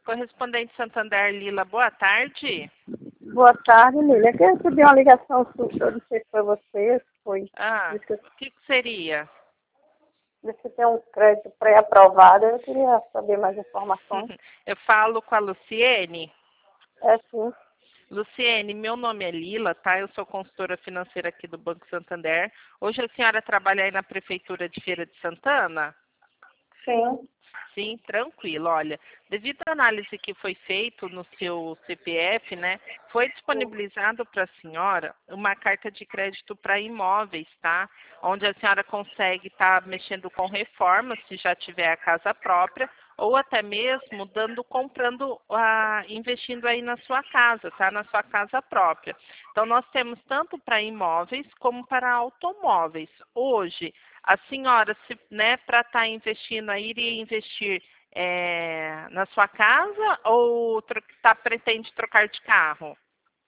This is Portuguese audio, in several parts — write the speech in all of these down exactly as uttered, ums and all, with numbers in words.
Correspondente Santander, Lila, boa tarde. Boa tarde, Lília. Eu recebi uma ligação sua, eu não sei se foi você, se foi. Ah, Disse que o que, que seria? você tem um crédito pré-aprovado, eu queria saber mais informações. Eu falo com a Luciene. É sim. Luciene, meu nome é Lila, tá? Eu sou consultora financeira aqui do Banco Santander. Hoje a senhora trabalha aí na Prefeitura de Feira de Santana? Sim. Sim, tranquilo. Olha, devido à análise que foi feita no seu C P F, né, foi disponibilizado para a senhora uma carta de crédito para imóveis, tá? Onde a senhora consegue estar mexendo com reformas, se já tiver a casa própria, ou até mesmo dando, comprando, ah, investindo aí na sua casa, tá? Na sua casa própria. Então, nós temos tanto para imóveis como para automóveis. Hoje, a senhora, se, né, para estar tá investindo aí, iria investir é, na sua casa ou tá, pretende trocar de carro?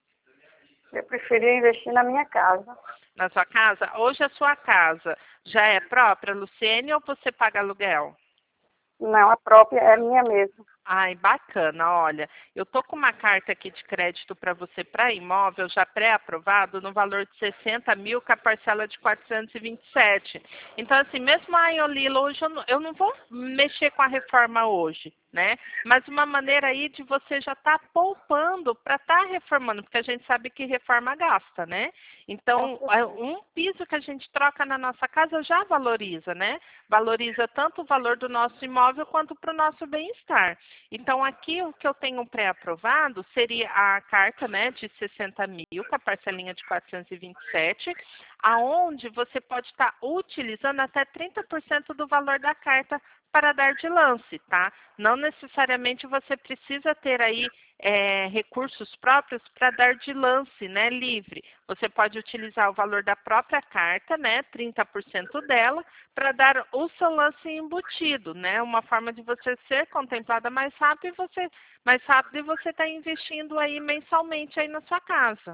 Eu preferia investir na minha casa. Na sua casa? Hoje a sua casa já é própria, Luciene, ou você paga aluguel? Não, a própria é minha mesmo. Ai, bacana. Olha, eu tô com uma carta aqui de crédito para você para imóvel já pré-aprovado no valor de sessenta mil com a parcela de quatrocentos e vinte e sete. Então, assim, mesmo aí, ô Lila, hoje eu não, eu não vou mexer com a reforma hoje, né? Mas uma maneira aí de você já estar tá poupando para estar tá reformando, porque a gente sabe que reforma gasta, né? Então, um piso que a gente troca na nossa casa já valoriza, né? Valoriza tanto o valor do nosso imóvel quanto para o nosso bem-estar. Então, aqui o que eu tenho pré-aprovado seria a carta, né, de sessenta mil, com a parcelinha de quatrocentos e vinte e sete, aonde você pode estar utilizando até trinta por cento do valor da carta para dar de lance, tá? Não necessariamente você precisa ter aí é, recursos próprios para dar de lance, né, livre. Você pode utilizar o valor da própria carta, né, trinta por cento dela, para dar o seu lance embutido, né, uma forma de você ser contemplada mais rápido e você, mais rápido e você está investindo aí mensalmente aí na sua casa.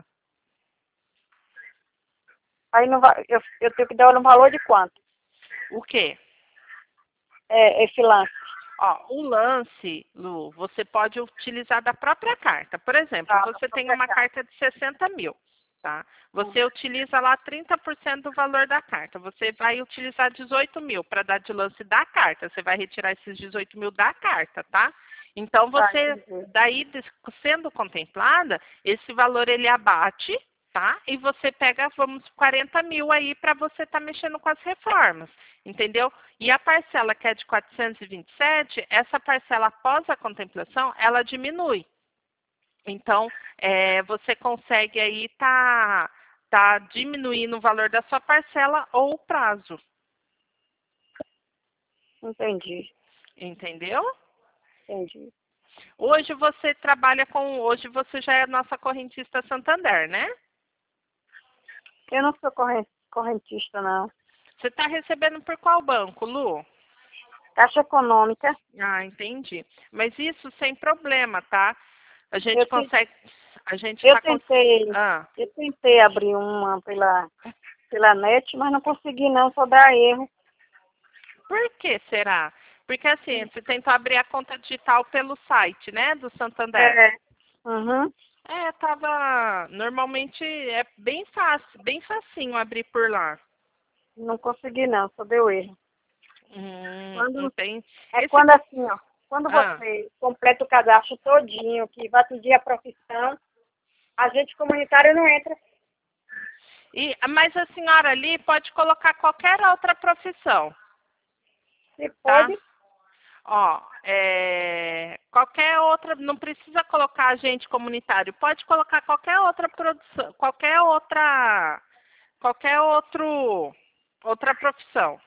Aí não vai, eu, eu tenho que dar no valor de quanto? O quê? É, esse lance. Ó, o lance, Lu, você pode utilizar da própria carta. Por exemplo, Tá, você tem uma carta de sessenta mil, tá? Você hum. utiliza lá trinta por cento do valor da carta. Você vai utilizar dezoito mil para dar de lance da carta. Você vai retirar esses dezoito mil da carta, tá? Então, você, daí, sendo contemplada, esse valor ele abate, tá? E você pega, vamos, quarenta mil aí para você estar tá mexendo com as reformas, entendeu? E a parcela que é de quatrocentos e vinte e sete, essa parcela após a contemplação, ela diminui. Então, é, você consegue aí tá, tá diminuindo o valor da sua parcela ou o prazo. Entendi. Entendeu? Entendi. Hoje você trabalha com, hoje você já é nossa correntista Santander, né? Eu não sou correntista, não. Você está recebendo por qual banco, Lu? Caixa Econômica. Ah, entendi. Mas isso sem problema, tá? A gente eu consegue... A gente eu tá tentei, cons... ah. eu tentei abrir uma pela, pela net, mas não consegui não, só dá erro. Por que será? Porque assim, você tentou abrir a conta digital pelo site, né, do Santander. É. Uhum. É, tava... Normalmente é bem fácil, bem facinho abrir por lá. Não consegui não, só deu erro. Hum, quando, não tem... É Esse... quando assim, ó, quando ah. você completa o cadastro todinho, que vai pedir a profissão, agente comunitário não entra. E, mas a senhora ali pode colocar qualquer outra profissão. Se pode. Tá? Ó, é, qualquer outra, não precisa colocar agente comunitário, pode colocar qualquer outra produção, qualquer outra, qualquer outro, outra profissão.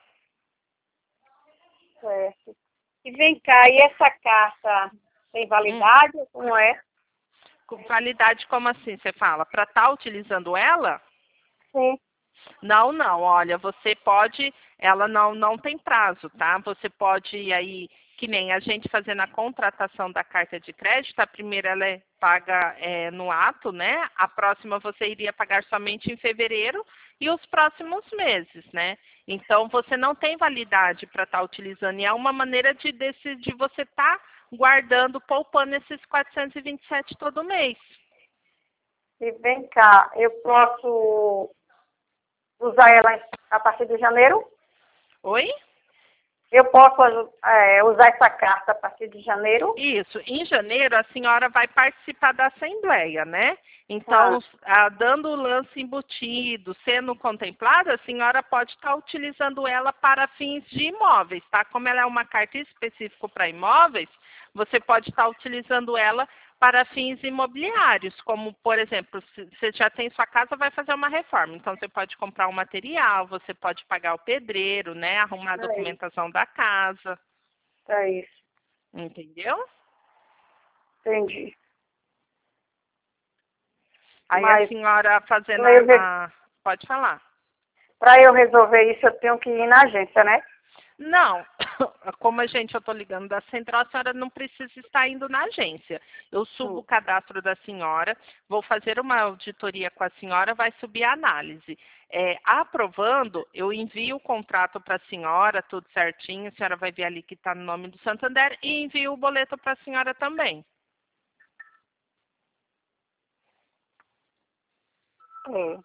Certo. E vem cá, e essa carta tem validade hum. ou como é? Validade como assim, você fala? Para estar tá utilizando ela? Sim. Não, não, olha, você pode, ela não, não tem prazo, tá? Você pode ir aí, que nem a gente fazendo a contratação da carta de crédito, a primeira ela é paga é, no ato, né? A próxima você iria pagar somente em fevereiro e os próximos meses, né? Então, você não tem validade para estar utilizando. E é uma maneira de, desse, de você estar guardando, poupando esses quatrocentos e vinte e sete todo mês. E vem cá, eu posso usar ela a partir de janeiro? Oi? Eu posso é, usar essa carta a partir de janeiro? Isso. Em janeiro, a senhora vai participar da Assembleia, né? Então, ah. Ah, dando o lance embutido, sendo contemplada, a senhora pode estar utilizando ela para fins de imóveis, tá? Como ela é uma carta específica para imóveis, você pode estar utilizando ela para fins imobiliários, como, por exemplo, se você já tem sua casa, vai fazer uma reforma. Então, você pode comprar um material, você pode pagar o pedreiro, né? Arrumar a É documentação isso. da casa. É isso. Entendeu? Entendi. Aí Mas, a senhora fazendo eu re... a, a... Pode falar. Para eu resolver isso, eu tenho que ir na agência, né? Não, como a gente, eu estou ligando da central, a senhora não precisa estar indo na agência. Eu subo Hum. o cadastro da senhora, vou fazer uma auditoria com a senhora, vai subir a análise. É, aprovando, eu envio o contrato para a senhora, tudo certinho, a senhora vai ver ali que está no nome do Santander, e envio o boleto para a senhora também. É.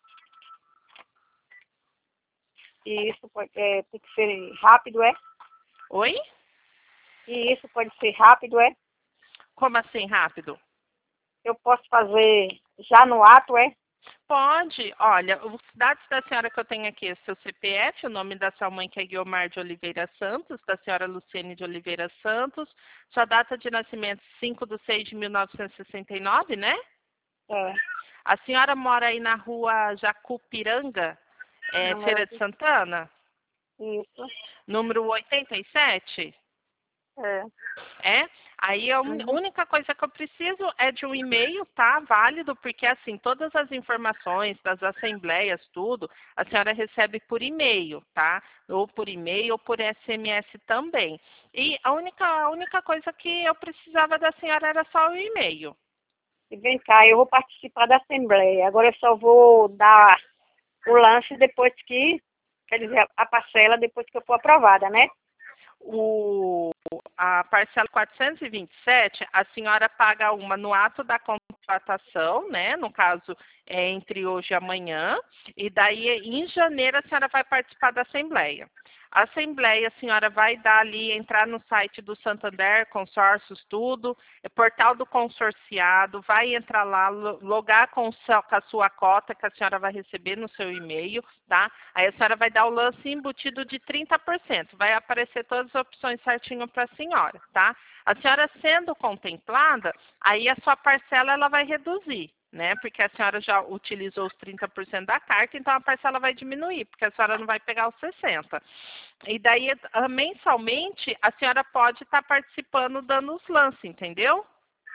E isso pode, é, tem que ser rápido, é? Oi? E isso pode ser rápido, é? Como assim, rápido? Eu posso fazer já no ato, é? Pode. Olha, os dados da senhora que eu tenho aqui é seu C P F, o nome da sua mãe que é Guiomar de Oliveira Santos, da senhora Luciene de Oliveira Santos, sua data de nascimento cinco de seis de mil novecentos e sessenta e nove, né? É. A senhora mora aí na rua Jacupiranga, é, Feira de Santana? Isso. Número oitenta e sete? É. É? Aí a un- Uhum. única coisa que eu preciso é de um e-mail, tá? Válido, porque assim, todas as informações das assembleias, tudo, a senhora recebe por e-mail, tá? Ou por e-mail ou por S M S também. E a única, a única coisa que eu precisava da senhora era só o e-mail. E vem cá, eu vou participar da Assembleia. Agora eu só vou dar o lance depois que, quer dizer, a parcela depois que eu for aprovada, né? O, a parcela quatrocentos e vinte e sete, a senhora paga uma no ato da contratação, né? No caso, é entre hoje e amanhã. E daí, em janeiro, a senhora vai participar da Assembleia. A Assembleia, a senhora vai dar ali, entrar no site do Santander, consórcios, tudo, é portal do consorciado, vai entrar lá, logar com, com a sua cota que a senhora vai receber no seu e-mail, tá? Aí a senhora vai dar o lance embutido de trinta por cento, vai aparecer todas as opções certinho para a senhora, tá? A senhora sendo contemplada, aí a sua parcela ela vai reduzir, né? Porque a senhora já utilizou os trinta por cento da carta, então a parcela vai diminuir, porque a senhora não vai pegar os sessenta por cento. E daí, mensalmente, a senhora pode estar participando dando os lances, entendeu?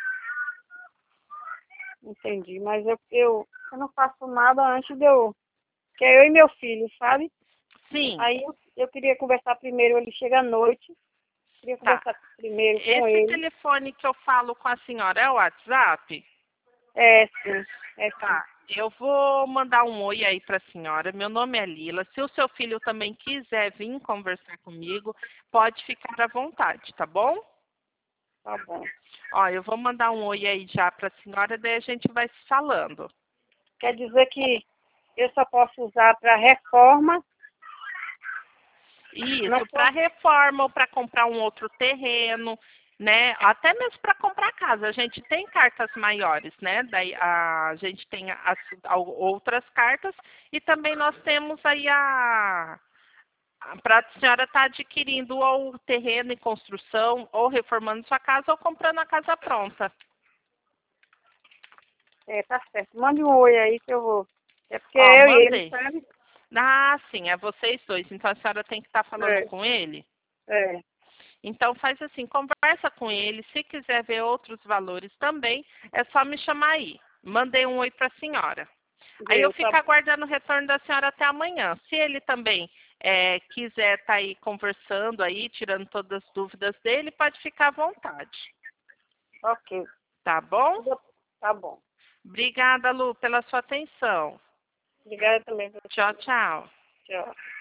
Entendi, mas eu, eu, eu não faço nada antes de eu... Que é eu e meu filho, sabe? Sim. Aí eu, eu queria conversar primeiro, ele chega à noite, queria Tá. conversar primeiro com Esse ele. telefone que eu falo com a senhora é o WhatsApp? É, sim. É, sim. Tá. Eu vou mandar um oi aí para a senhora. Meu nome é Lila. Se o seu filho também quiser vir conversar comigo, pode ficar à vontade, tá bom? Tá bom. Ó, eu vou mandar um oi aí já para a senhora, daí a gente vai se falando. Quer dizer que eu só posso usar para reforma? Isso, para reforma ou para comprar um outro terreno, né? Até mesmo para comprar casa. A gente tem cartas maiores, né? Daí a gente tem as, a, outras cartas e também nós temos aí a para a senhora estar tá adquirindo ou o terreno em construção, ou reformando sua casa, ou comprando a casa pronta. É, tá certo. Mande um oi aí que eu vou. É porque Ó, é eu e ele, mandei. sabe? Ah, sim, é vocês dois. Então a senhora tem que estar tá falando É, com ele. é. Então faz assim, conversa com ele. Se quiser ver outros valores também, é só me chamar aí. Mandei um oi para a senhora. Aí eu Deu, tá fico bom. aguardando o retorno da senhora até amanhã. Se ele também é, quiser estar tá aí conversando aí, tirando todas as dúvidas dele, pode ficar à vontade. Ok. Tá bom? Tá bom. Obrigada, Lu, pela sua atenção. Obrigada também. Tchau, tchau. Tchau.